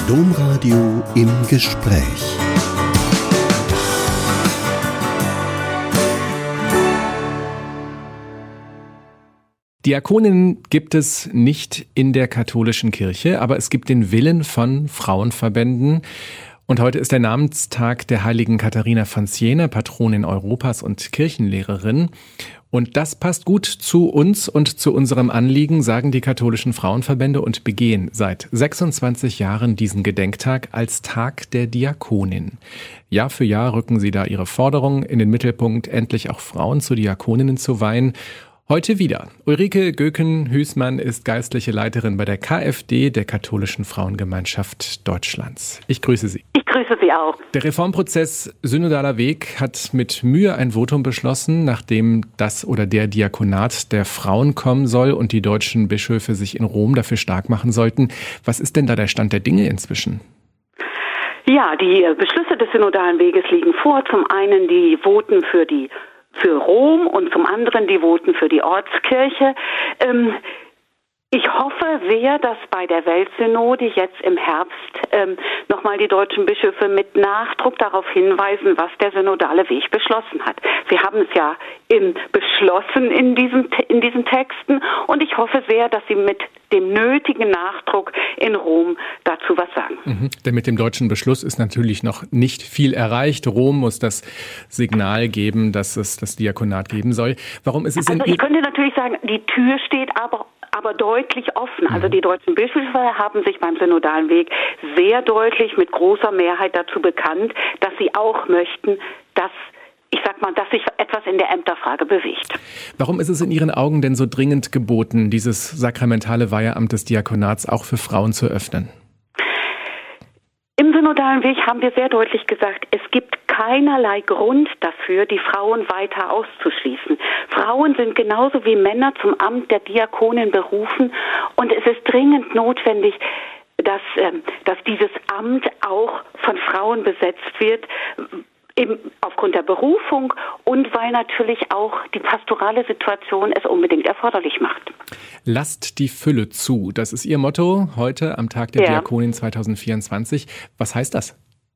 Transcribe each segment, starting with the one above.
Domradio im Gespräch. Diakoninnen gibt es nicht in der katholischen Kirche, aber es gibt den Willen von Frauenverbänden. Und heute ist der Namenstag der heiligen Katharina von Siena, Patronin Europas und Kirchenlehrerin. Und das passt gut zu uns und zu unserem Anliegen, sagen die katholischen Frauenverbände und begehen seit 26 Jahren diesen Gedenktag als Tag der Diakonin. Jahr für Jahr rücken sie da ihre Forderungen in den Mittelpunkt, endlich auch Frauen zu Diakoninnen zu weihen. Heute wieder. Ulrike Göken-Hüßmann ist geistliche Leiterin bei der KfD, der Katholischen Frauengemeinschaft Deutschlands. Ich grüße Sie. Ich grüße Sie auch. Der Reformprozess Synodaler Weg hat mit Mühe ein Votum beschlossen, nachdem das oder der Diakonat der Frauen kommen soll und die deutschen Bischöfe sich in Rom dafür stark machen sollten. Was ist denn da der Stand der Dinge inzwischen? Ja, die Beschlüsse des Synodalen Weges liegen vor. Zum einen die Voten für Rom und zum anderen die Voten für die Ortskirche. Ich hoffe sehr, dass bei der Weltsynode jetzt im Herbst nochmal die deutschen Bischöfe mit Nachdruck darauf hinweisen, was der synodale Weg beschlossen hat. Sie haben es ja beschlossen in diesen Texten und ich hoffe sehr, dass sie mit dem nötigen Nachdruck in Rom dazu was sagen. Denn mit dem deutschen Beschluss ist natürlich noch nicht viel erreicht. Rom muss das Signal geben, dass es das Diakonat geben soll. Warum ist es ich könnte natürlich sagen, die Tür steht aber deutlich offen. Also die deutschen Bischöfe haben sich beim synodalen Weg sehr deutlich mit großer Mehrheit dazu bekannt, dass sie auch möchten, dass sich etwas in der Ämterfrage bewegt. Warum ist es in Ihren Augen denn so dringend geboten, dieses sakramentale Weiheamt des Diakonats auch für Frauen zu öffnen? Im synodalen Weg haben wir sehr deutlich gesagt, es gibt keinerlei Grund dafür, die Frauen weiter auszuschließen. Frauen sind genauso wie Männer zum Amt der Diakonin berufen und es ist dringend notwendig, dass dieses Amt auch von Frauen besetzt wird, eben aufgrund der Berufung und weil natürlich auch die pastorale Situation es unbedingt erforderlich macht. Lasst die Fülle zu. Das ist Ihr Motto heute am Tag der Diakonin 2024. Was heißt das?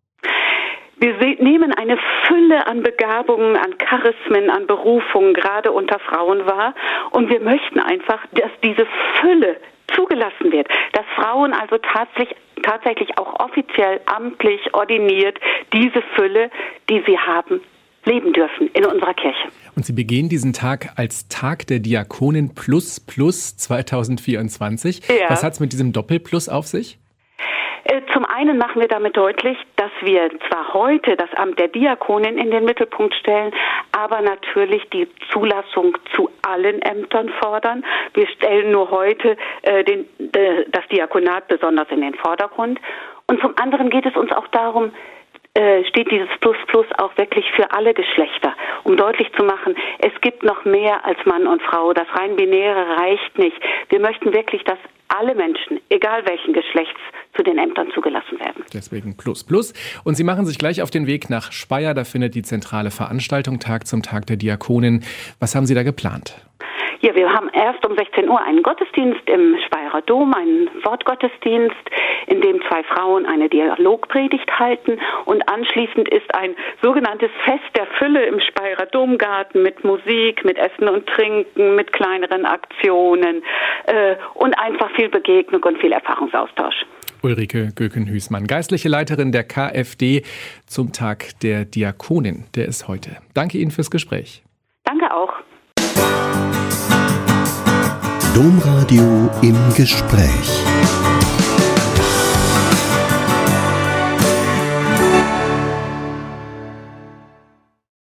Wir nehmen eine Fülle an Begabungen, an Charismen, an Berufungen gerade unter Frauen wahr und wir möchten einfach, dass diese Fülle zugelassen wird, dass Frauen also tatsächlich auch offiziell amtlich ordiniert diese Fülle, die sie haben, leben dürfen in unserer Kirche. Und Sie begehen diesen Tag als Tag der Diakonin plus 2024. Ja. Was hat es mit diesem Doppelplus auf sich? Zum einen machen wir damit deutlich, dass wir zwar heute das Amt der Diakonin in den Mittelpunkt stellen, aber natürlich die Zulassung zu allen Ämtern fordern. Wir stellen nur heute das Diakonat besonders in den Vordergrund. Und zum anderen geht es uns auch darum, steht dieses Plus auch wirklich für alle Geschlechter, um deutlich zu machen, es gibt noch mehr als Mann und Frau. Das rein Binäre reicht nicht. Wir möchten wirklich, dass alle Menschen, egal welchen Geschlechts, zu den Ämtern zugelassen werden. Deswegen Plus. Und Sie machen sich gleich auf den Weg nach Speyer. Da findet die zentrale Veranstaltung Tag zum Tag der Diakonin. Was haben Sie da geplant? Ja, wir haben erst um 16 Uhr einen Gottesdienst im Speyerer Dom, einen Wortgottesdienst, in dem 2 Frauen eine Dialogpredigt halten und anschließend ist ein sogenanntes Fest der Fülle im Speyerer Domgarten mit Musik, mit Essen und Trinken, mit kleineren Aktionen und einfach viel Begegnung und viel Erfahrungsaustausch. Ulrike Göken-Hüßmann, geistliche Leiterin der KfD zum Tag der Diakonin, der ist heute. Danke Ihnen fürs Gespräch. Danke auch. Domradio im Gespräch.